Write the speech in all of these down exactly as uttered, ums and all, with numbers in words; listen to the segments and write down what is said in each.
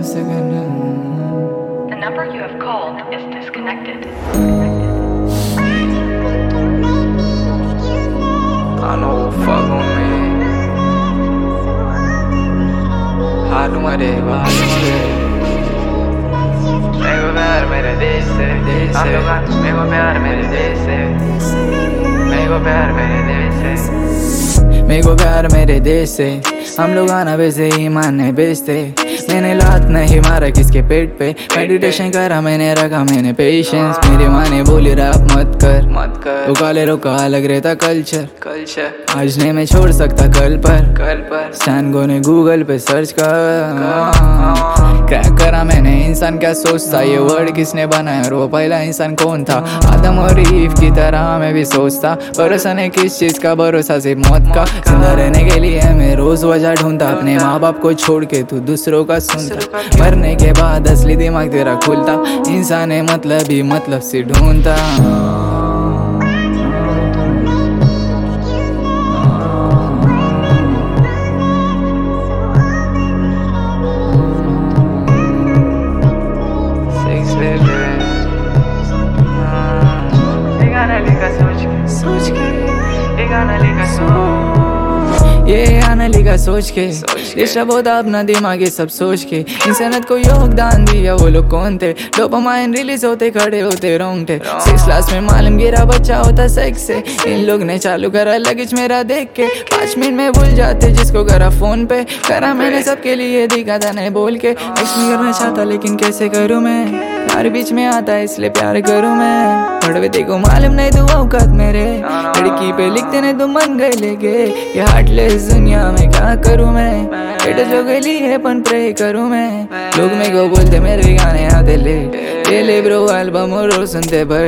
The number you have called is disconnected. I know fuck on me. हाथ मरे बात मरे मेरे को प्यार मेरे देश से देश से मेरे को प्यार मेरे देश से मेरे को प्यार मेरे देश से मेरे को प्यार मेरे देश से हम लोग आना वैसे ही माने बेचते मैंने लात नहीं मारा किसके पेट पे मेडिटेशन करा मैंने रखा मैंने पेशेंस मेरी माँ ने बोली रैप मत कर मत कर वो काले रोका अलग रहता कल्चर कल्चर आज नहीं मैं छोड़ सकता कल पर कल पर स्टैंगो ने गूगल पे सर्च कर क्रैक करा मैंने इंसान क्या सोचता ये वर्ड किसने बनाया और वो पहला इंसान कौन था आदम और ईव की तरह मैं भी सोचता भरोसा नहीं किस चीज का भरोसा सिर्फ मौत का जिंदा रहने के लिए मैं रोज वजह ढूंढता अपने माँ बाप को छोड़ के तू दूसरों का सुनता मरने के बाद असली दिमाग तेरा खुलता इंसान है मतलब ही मतलब से ढूंढता सोच के ये गाना लिखा सोच ये गाना लिखा सोच के डिस्टर्ब होता अपना दिमाग ये सब सोच के इंसानियत को योगदान दिया वो लोग कौन थे डोपामाइन रिलीज होते खड़े होते रोंगटे सिक्स क्लास में मालूम गिरा बच्चा होता सेक्स से इन लोग ने चालू करा लगेज मेरा देख के पाँच मिनट में भूल जाते जिसको करा फोन पे करा मैंने सबके लिए दिखा था नहीं बोल के एक्शन करना चाहता लेकिन कैसे करूँ मैं यार बीच में आता है इसलिए प्यार करूँ मैं पढ़वे देखो मालूम नहीं तू औकात मेरे लड़की पे लिखते नहीं तो मन गए लेके ये हार्टलेस दुनिया में क्या करूँ मैं बेटा जो गली है पन प्रे करूँ मैं लोग मेरे को बोलते मेरे गाने आते ले ये ले ब्रो एल्बम और सुनते पर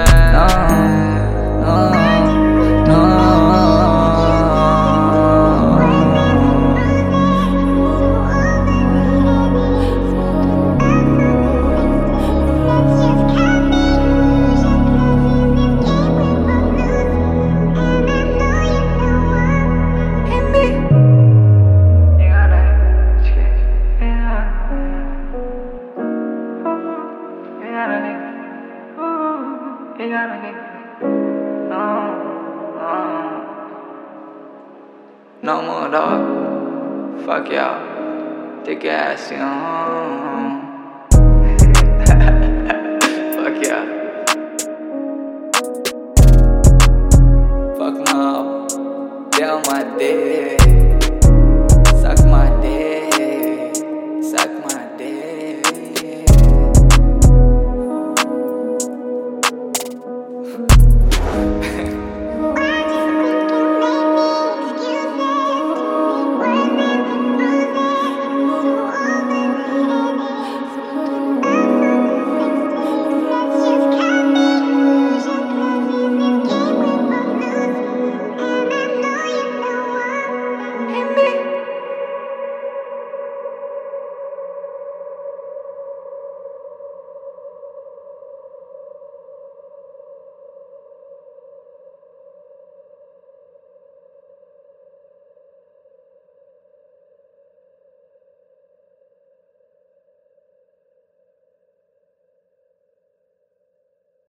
No more dog. Fuck y'all. Take your ass, you know. Fuck y'all. Fuck now. Down my dick.